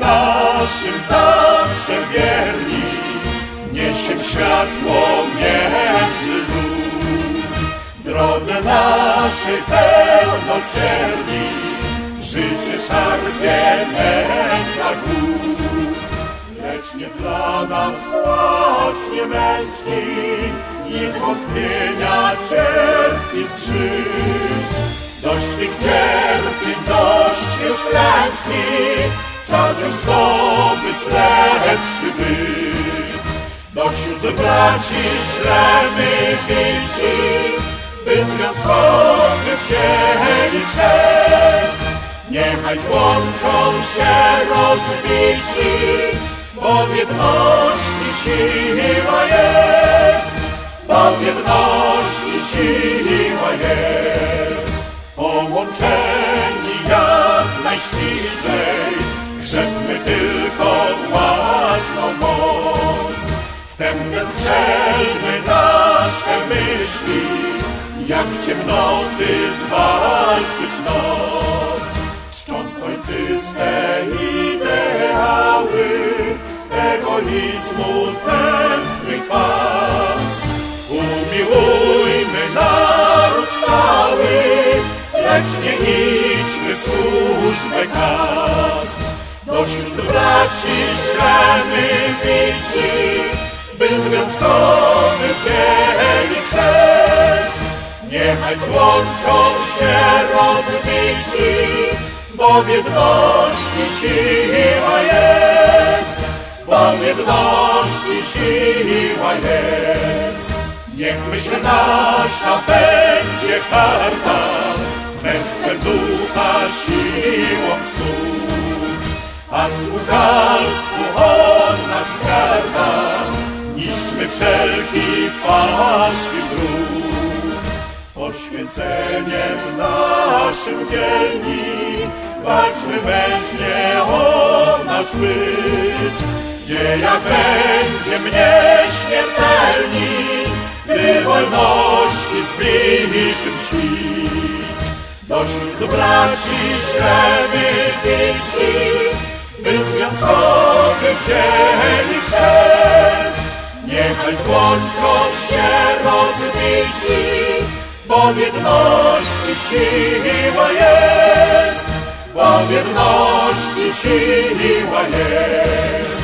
naszym zawsze wierni, niesiemy światło między lud. W drodze naszej pełno cierni, życie szarpie nędza głód. Lecz nie dla nas płacz nie męski i zwątpienia cierpi skrzyż. Dość tych cierpień, dość już klęski, czas już zdobyć lepszy byt. Dość już braci ślemy wilci, by związkowy wzięli chrzest. Niechaj złączą się rozbici, bo w jedności siła jest, bo w jedności siła jest. Połączeni jak najściślej, grzebmy tylko własną moc. Wtem zestrzelmy nasze myśli, jak ciemnoty zwalczyć noc. Czcząc ojczyste ideały, egoizmu tępny kwas. Umiłujmy naród cały, lecz nie idźmy w służbę kast. Dośród braci ślemy widzi, by związkowy wzięli chrzest. Niechaj złączą się rozbici, bo w jedności siła jest, bo w jedności siła jest. Niech myśl nasza będzie karta, męstwem ducha siłą cud, a służalstwu od nas skarga, niszczmy wszelki fałsz i brud. Poświęceniem naszym dzielni, walczmy mężnie o nasz byt. Gdzie jak będziemy nieśmiertelni, gdy wolności zbliży świt. Dośród braci ślemy wilci, by związkowy wzięli chrzest. Niechaj złączą się rozbici, bo w jedności siła jest, bo w jedności siła jest.